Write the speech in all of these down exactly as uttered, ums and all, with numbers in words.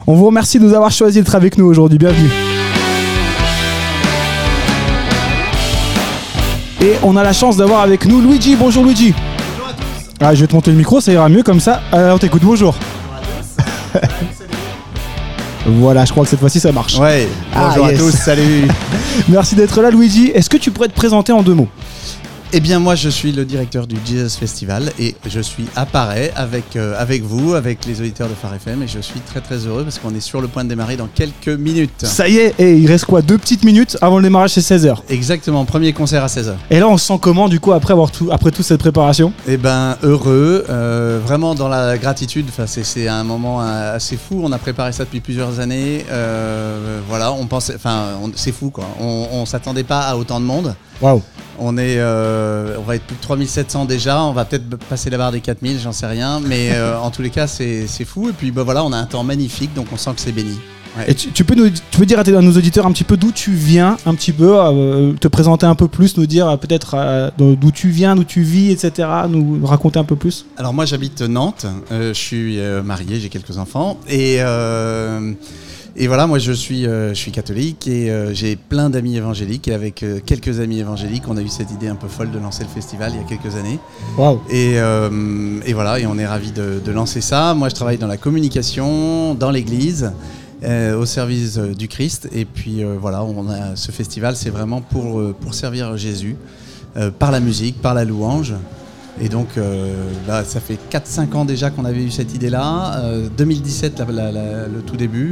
On vous remercie de nous avoir choisi d'être avec nous aujourd'hui. Bienvenue. Et on a la chance d'avoir avec nous Luigi. Bonjour Luigi. Bonjour à tous. Ah, je vais te monter le micro, ça ira mieux comme ça. Alors on t'écoute, bonjour. Bonjour à tous. Voilà, je crois que cette fois-ci ça marche. Ouais, bonjour Ah, à yes. tous, salut. Merci d'être là Luigi. Est-ce que tu pourrais te présenter en deux mots ? Eh bien moi je suis le directeur du Jesus Festival et je suis à Paray avec, euh, avec vous, avec les auditeurs de Phare F M et je suis très très heureux parce qu'on est sur le point de démarrer dans quelques minutes. Ça y est, et il reste quoi ? Deux petites minutes avant le démarrage, c'est seize heures. Exactement, premier concert à seize heures. Et là on se sent comment du coup après avoir tout, après toute cette préparation ? Eh ben heureux, euh, vraiment dans la gratitude, enfin, c'est, c'est un moment euh, assez fou, on a préparé ça depuis plusieurs années, euh, voilà, on pensait, enfin on- c'est fou quoi, on, on s'attendait pas à autant de monde. Waouh. On est, euh, on va être plus de trois mille sept cents déjà, on va peut-être passer la barre des quatre mille, j'en sais rien, mais euh, en tous les cas c'est, c'est fou et puis bah, voilà, on a un temps magnifique donc on sent que c'est béni. Ouais. Et tu, tu peux nous, tu peux dire à, tes- à nos auditeurs un petit peu d'où tu viens, un petit peu, euh, te présenter un peu plus, nous dire euh, peut-être euh, d'où tu viens, d'où tu vis, et cetera. Nous raconter un peu plus. Alors moi j'habite Nantes, euh, je suis euh, marié, j'ai quelques enfants et euh, et voilà, moi je suis euh, je suis catholique et euh, j'ai plein d'amis évangéliques et avec euh, quelques amis évangéliques, on a eu cette idée un peu folle de lancer le festival il y a quelques années. Waouh. Et, euh, et voilà, et on est ravis de, de lancer ça. Moi je travaille dans la communication, dans l'église. Euh, au service euh, du Christ et puis euh, voilà, on a ce festival, c'est vraiment pour, euh, pour servir Jésus euh, par la musique, par la louange et donc euh, là ça fait quatre cinq ans déjà qu'on avait eu cette idée là, euh, deux mille dix-sept la, la, la, le tout début,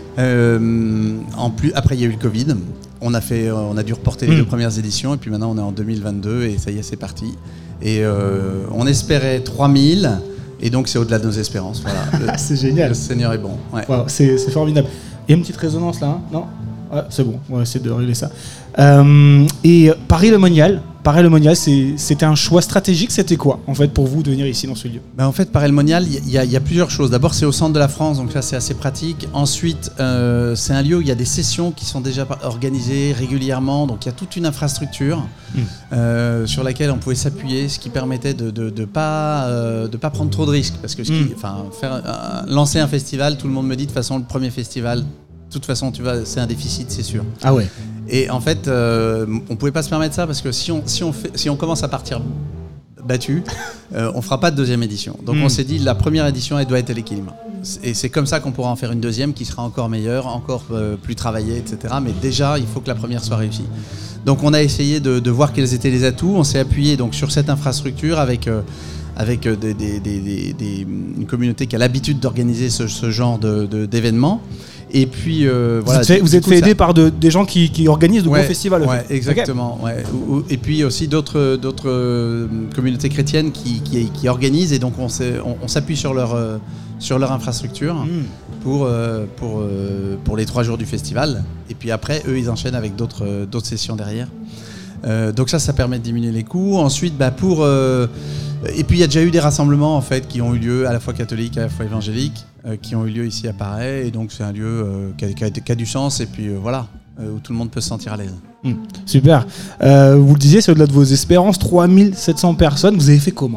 euh, en plus, après il y a eu le Covid, on a, fait, on a dû reporter les Mmh. deux premières éditions et puis maintenant on est en deux mille vingt-deux et ça y est c'est parti et euh, on espérait trois mille et donc c'est au-delà de nos espérances, voilà. Le, C'est génial. le Seigneur est bon, ouais. Waouh, c'est, c'est formidable. Il y a une petite résonance là, hein non ? Ouais, c'est bon, on va essayer de régler ça. Euh, et Paris Le Monial, Paris Le Monial, c'est, c'était un choix stratégique, c'était quoi en fait pour vous de venir ici dans ce lieu ? Ben en fait, Paray Le Monial, il y, y, y a plusieurs choses. D'abord, c'est au centre de la France, donc là, c'est assez pratique. Ensuite, euh, c'est un lieu où il y a des sessions qui sont déjà organisées régulièrement, donc il y a toute une infrastructure mmh. euh, sur laquelle on pouvait s'appuyer, ce qui permettait de de, de pas euh, de pas prendre trop de risques, parce que ce qui, mmh. enfin, faire un, lancer un festival, tout le monde me dit de toute façon, le premier festival, de toute façon, tu vas, c'est un déficit, c'est sûr. Ah ouais. Et en fait, euh, on pouvait pas se permettre ça parce que si on, si on, fait, si on commence à partir battu, euh, on fera pas de deuxième édition. Donc mmh. on s'est dit, la première édition, elle doit être à l'équilibre. Et c'est comme ça qu'on pourra en faire une deuxième qui sera encore meilleure, encore euh, plus travaillée, et cetera. Mais déjà, il faut que la première soit réussie. Donc on a essayé de, de voir quels étaient les atouts. On s'est appuyé donc sur cette infrastructure avec... Euh, avec des, des, des, des, des, une communauté qui a l'habitude d'organiser ce, ce genre de, de, d'événements. Et puis, euh, voilà. Vous êtes fait, vous êtes fait aider par de, des gens qui, qui organisent de ouais, gros festivals. Ouais, exactement. Okay. Ouais. Et puis aussi d'autres, d'autres communautés chrétiennes qui, qui, qui organisent. Et donc, on, on, on s'appuie sur leur, sur leur infrastructure mmh. pour, pour, pour les trois jours du festival. Et puis après, eux, ils enchaînent avec d'autres, d'autres sessions derrière. Euh, donc ça, ça permet de diminuer les coûts. Ensuite, bah, pour... Euh, et puis il y a déjà eu des rassemblements en fait qui ont eu lieu à la fois catholiques, à la fois évangéliques, euh, qui ont eu lieu ici à Paray. Et donc c'est un lieu euh, qui, a, qui, a, qui a du sens et puis euh, voilà, euh, où tout le monde peut se sentir à l'aise. Mmh, super. Euh, vous le disiez, c'est au-delà de vos espérances, trois mille sept cents personnes. Vous avez fait comment ?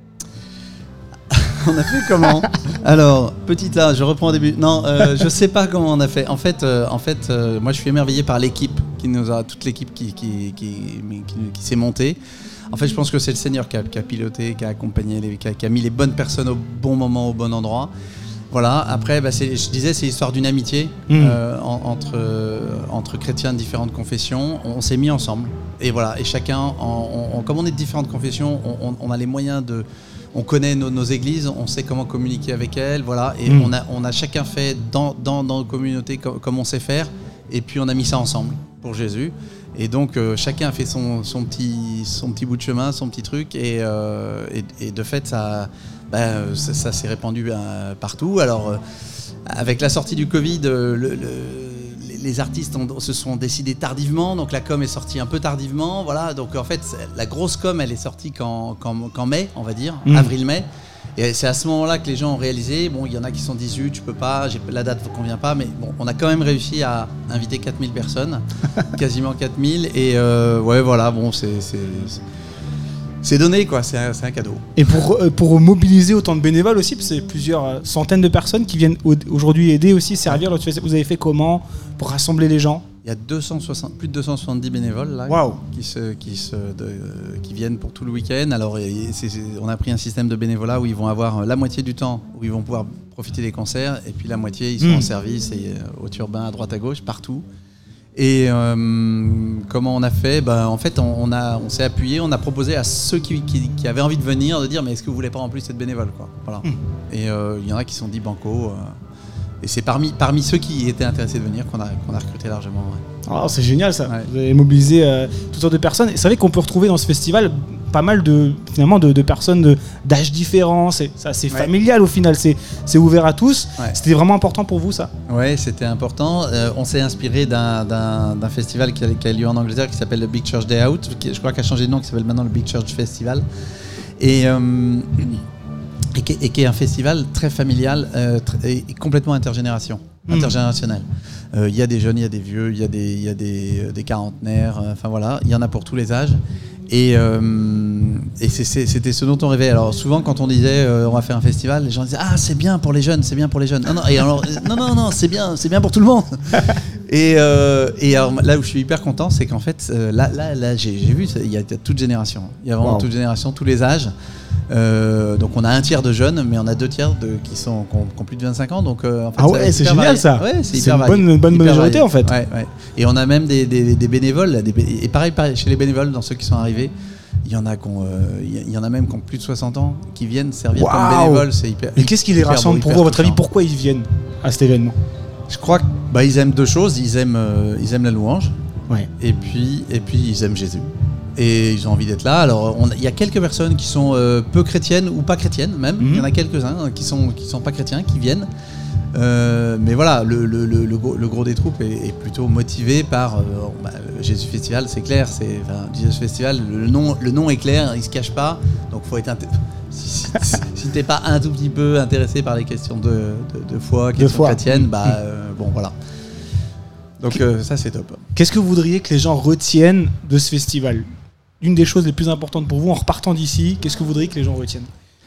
On a fait comment ? Alors, petit A, je reprends au début. Non, euh, je sais pas comment on a fait. En fait, euh, en fait euh, moi je suis émerveillé par l'équipe, qui nous a, toute l'équipe qui, qui, qui, qui, qui s'est montée. En fait, je pense que c'est le Seigneur qui a, qui a piloté, qui a accompagné, les, qui, a, qui a mis les bonnes personnes au bon moment, au bon endroit. Voilà. Après, bah, c'est, je disais, c'est l'histoire d'une amitié mmh. euh, en, entre, euh, entre chrétiens de différentes confessions. On, on s'est mis ensemble. Et voilà. Et chacun, en, on, comme on est de différentes confessions, on, on, on a les moyens de... On connaît nos, nos églises, on sait comment communiquer avec elles, voilà. Et mmh. on, a, on a chacun fait dans, dans, dans nos communautés comme, comme on sait faire. Et puis, on a mis ça ensemble pour Jésus. Et donc euh, chacun a fait son, son, petit, son petit bout de chemin, son petit truc, et, euh, et, et de fait ça, bah, ça, ça s'est répandu euh, partout. Alors euh, avec la sortie du Covid, euh, le, le, les artistes ont, se sont décidés tardivement, donc la com est sortie un peu tardivement, voilà. Donc en fait la grosse com elle est sortie qu'en, qu'en, qu'en mai, on va dire, mmh. avril-mai. Et c'est à ce moment-là que les gens ont réalisé, bon, il y en a qui sont dix-huit, tu peux pas, j'ai, la date ne convient pas, mais bon, on a quand même réussi à inviter quatre mille personnes, quasiment quatre mille, et euh, ouais, voilà, bon, c'est, c'est, c'est donné, quoi. C'est un, c'est un cadeau. Et pour, euh, pour mobiliser autant de bénévoles aussi, parce que c'est plusieurs euh, centaines de personnes qui viennent au- aujourd'hui aider aussi, servir. Vous avez fait comment pour rassembler les gens? Il y a deux cent soixante, plus de deux cent soixante-dix bénévoles là, Wow. qui, se, qui, se, de, qui viennent pour tout le week-end. Alors, c'est, c'est, on a pris un système de bénévolat où ils vont avoir la moitié du temps où ils vont pouvoir profiter des concerts, et puis la moitié, ils sont mmh. en service et au turbin, à droite à gauche, partout. Et euh, comment on a fait? Ben, en fait, on, on, a, on s'est appuyé, on a proposé à ceux qui, qui, qui avaient envie de venir de dire mais est-ce que vous voulez pas en plus être bénévole, quoi. Voilà. Mmh. Et il euh, y en a qui se sont dit banco. Euh, et c'est parmi, parmi ceux qui étaient intéressés de venir qu'on a, qu'on a recruté largement. Ouais. Oh, c'est génial ça. Ouais. Vous avez mobilisé euh, toutes sortes de personnes. Et c'est vrai qu'on peut retrouver dans ce festival pas mal de, finalement, de, de personnes de, d'âges différents. C'est, ça, c'est ouais. familial au final. C'est, c'est ouvert à tous. Ouais. C'était vraiment important pour vous, ça? Oui, c'était important. Euh, on s'est inspiré d'un, d'un, d'un festival qui a, qui a lieu en Angleterre qui s'appelle le Big Church Day Out, qui, je crois qu'il a changé de nom, qui s'appelle maintenant le Big Church Festival. Et, euh, et, qui, et qui est un festival très familial euh, très, et complètement intergénération, mmh. intergénérationnel. Il euh, y a des jeunes, il y a des vieux, il y a des, y a des, des quarantenaires, enfin euh, voilà, il y en a pour tous les âges. Et, euh, et c'est, c'est, c'était ce dont on rêvait. Alors souvent quand on disait euh, on va faire un festival, les gens disaient ah c'est bien pour les jeunes, c'est bien pour les jeunes. Non non, et alors, non non non c'est bien, c'est bien pour tout le monde. et, euh, et alors là où je suis hyper content, c'est qu'en fait euh, là là là j'ai, j'ai vu il y a toute génération, il y a vraiment wow. toute génération, tous les âges. Euh, donc on a un tiers de jeunes, mais on a deux tiers de, qui, sont, qui, ont, qui ont plus de vingt-cinq ans. Donc, euh, en fait, ah ouais, c'est génial varié. Ça. Ouais, c'est, c'est une bonne, une bonne majorité en fait. Ouais, ouais. Et on a même des, des, des bénévoles. Des, et pareil, pareil chez les bénévoles, dans ceux qui sont arrivés, il y en a qui ont, euh, il y en a même qui ont plus de soixante ans qui viennent servir wow. comme bénévoles. C'est hyper. Et qu'est-ce qui les rassemble pour vous, à votre avis? Pourquoi ils viennent à cet événement? Je crois qu'ils bah, aiment deux choses. Ils aiment, euh, ils aiment la louange. Ouais. Et puis, et puis ils aiment Jésus. Et ils ont envie d'être là. Alors, il y a quelques personnes qui sont euh, peu chrétiennes ou pas chrétiennes même. Il mm-hmm. y en a quelques-uns qui sont qui sont pas chrétiens, qui viennent. Euh, mais voilà, le, le, le, le, gros, le gros des troupes est, est plutôt motivé par euh, bah, le Jésus Festival, c'est clair. C'est enfin, Jésus Festival, le nom, le nom est clair, il se cache pas. Donc, faut être inté- si, si, si t'es pas un tout petit peu intéressé par les questions de, de, de foi, questions de foi. chrétiennes, bah mm-hmm. euh, bon voilà. Donc euh, ça c'est top. Qu'est-ce que vous voudriez que les gens retiennent de ce festival? Une des choses les plus importantes pour vous en repartant d'ici, qu'est-ce que vous voudriez que les gens retiennent?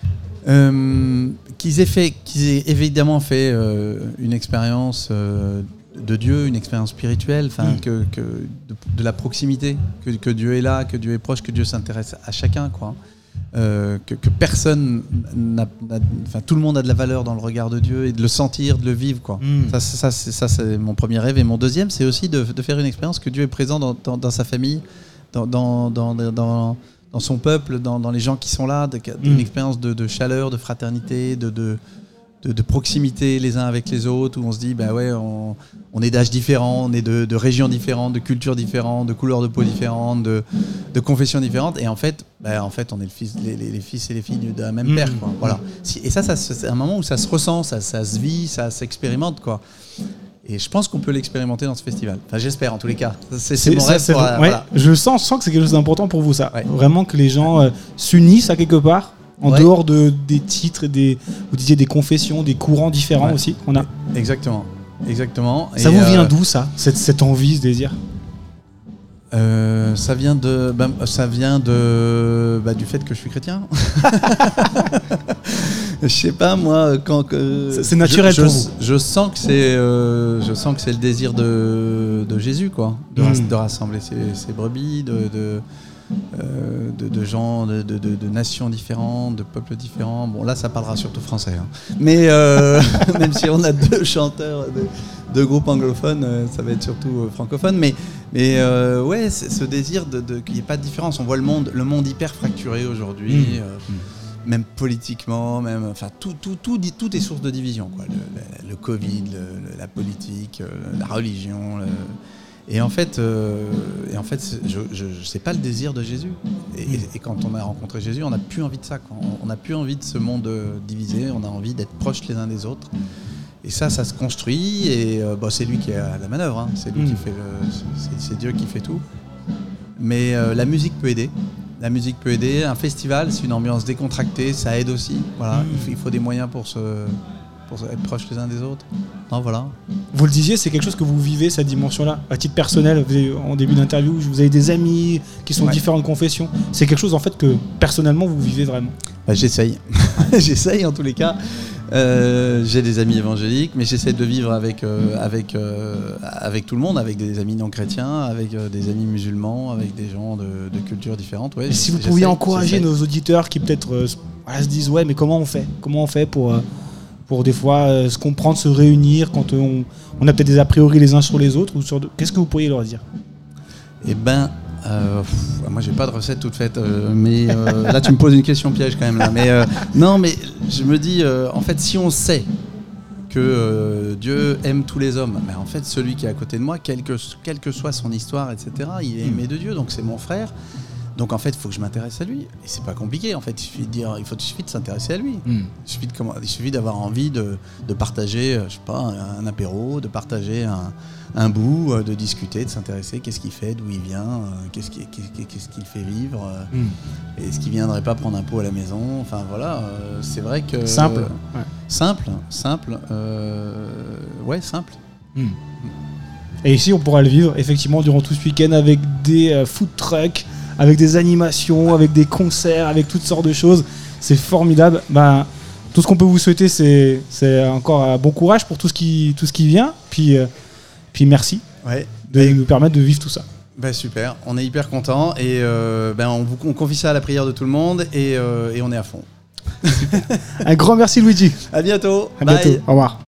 euh, qu'ils aient fait, qu'ils aient évidemment fait euh, une expérience euh, de Dieu, une expérience spirituelle, enfin mmh. que, que de, de la proximité, que, que Dieu est là, que Dieu est proche, que Dieu s'intéresse à chacun, quoi. Euh, que, que personne n'a, n'a, enfin tout le monde a de la valeur dans le regard de Dieu et de le sentir, de le vivre, quoi. Mmh. Ça, ça, c'est, ça c'est mon premier rêve, et mon deuxième c'est aussi de, de faire une expérience que Dieu est présent dans, dans, dans sa famille. Dans, dans, dans, dans, dans son peuple, dans, dans les gens qui sont là, de, une mmh. expérience de, de chaleur, de fraternité, de, de, de, de proximité les uns avec les autres, où on se dit, bah ouais, on, on est d'âges différents, on est de, de régions différentes, de cultures différentes, de couleurs de peau différentes, de, de confessions différentes, et en fait, bah, en fait on est le fils, les, les, les fils et les filles d'un même mmh. père, quoi. Voilà. Et ça, ça, c'est un moment où ça se ressent, ça, ça se vit, ça s'expérimente, quoi. Et je pense qu'on peut l'expérimenter dans ce festival. Enfin, j'espère en tous les cas. C'est, c'est, c'est mon rêve. C'est, pour, ouais, voilà. Je sens, sens que c'est quelque chose d'important pour vous, ça. Ouais. Vraiment que les gens euh, s'unissent à quelque part, en ouais. dehors de, des titres, des, vous disiez des confessions, des courants différents ouais. aussi qu'on a. Exactement. Exactement. Ça Et vous vient euh, d'où, ça, cette, cette envie, ce désir? Euh, ça vient de, bah, ça vient de, bah, du fait que je suis chrétien. Je sais pas moi, quand que c'est, c'est naturel je, pour je, vous. Je sens que c'est, euh, je sens que c'est le désir de, de Jésus, quoi, de, mmh. de rassembler ses, ses brebis, de, de, euh, de, de gens, de, de, de nations différentes, de peuples différents. Bon là, ça parlera surtout français, hein. Mais euh, même si on a deux chanteurs, deux, deux groupes anglophones, ça va être surtout euh, francophone. Mais mais euh, ouais, c'est ce désir de, de qu'il n'y ait pas de différence. On voit le monde, le monde hyper fracturé aujourd'hui. Mmh. Euh, mmh. Même politiquement, même, enfin, tout, tout, tout, tout est source de division, quoi. Le, le, le Covid, le, le, la politique, la religion. Le... Et en fait, euh, et en fait je, je, c'est pas le désir de Jésus. Et, et, et quand on a rencontré Jésus, on n'a plus envie de ça, quoi. On n'a plus envie de ce monde divisé, on a envie d'être proches les uns des autres. Et ça, ça se construit, et euh, bah, c'est lui qui est à la manœuvre, hein. C'est lui mmh. qui fait le, c'est, c'est Dieu qui fait tout. Mais euh, la musique peut aider. La musique peut aider. Un festival, c'est une ambiance décontractée, ça aide aussi. Voilà, mmh. il, faut, il faut des moyens pour se, pour être proches les uns des autres. Non, voilà. Vous le disiez, c'est quelque chose que vous vivez, cette dimension-là, à titre personnel. Vous avez, en début d'interview, vous avez des amis qui sont de ouais. différentes confessions. C'est quelque chose en fait que personnellement vous vivez vraiment. Bah, j'essaye, j'essaye en tous les cas. Euh, j'ai des amis évangéliques, mais j'essaie de vivre avec euh, avec euh, avec tout le monde, avec des amis non chrétiens, avec euh, des amis musulmans, avec des gens de, de cultures différentes. Ouais, Et si vous pouviez encourager nos auditeurs qui peut-être euh, voilà, se disent ouais, mais comment on fait Comment on fait pour euh, pour des fois euh, se comprendre, se réunir quand euh, on, on a peut-être des a priori les uns sur les autres ou sur de... Qu'est-ce que vous pourriez leur dire? Eh ben, euh, pff, moi j'ai pas de recette toute faite, euh, mais euh, là tu me poses une question piège quand même là. Mais euh, non, mais je me dis, euh, en fait, si on sait que euh, Dieu aime tous les hommes, mais en fait celui qui est à côté de moi, quelle que, quelle que soit son histoire, et cetera, il est aimé de Dieu, donc c'est mon frère. Donc en fait, il faut que je m'intéresse à lui. Et c'est pas compliqué. En fait, il suffit de dire, il faut, il suffit de s'intéresser à lui. Mm. Il suffit de, comment, il suffit d'avoir envie de, de partager, je sais pas, un, un apéro, de partager un, un bout, de discuter, de s'intéresser. Qu'est-ce qu'il fait, d'où il vient, qu'est-ce qu'il, qu'est-ce qu'il fait vivre, mm. Est-ce qu'il viendrait pas prendre un pot à la maison. Enfin voilà, euh, c'est vrai que simple, euh, ouais. simple, simple, euh, ouais, simple. Mm. Et ici, on pourra le vivre effectivement durant tout ce week-end avec des euh, food trucks, avec des animations, avec des concerts, avec toutes sortes de choses. C'est formidable. Ben, tout ce qu'on peut vous souhaiter, c'est, c'est encore un bon courage pour tout ce qui, tout ce qui vient. Puis, euh, puis merci ouais. de et nous permettre de vivre tout ça. Ben super, on est hyper contents et euh, ben on, vous, on confie ça à la prière de tout le monde et, euh, et on est à fond. Un grand merci Luigi. À bientôt. À Bye. bientôt. Au revoir.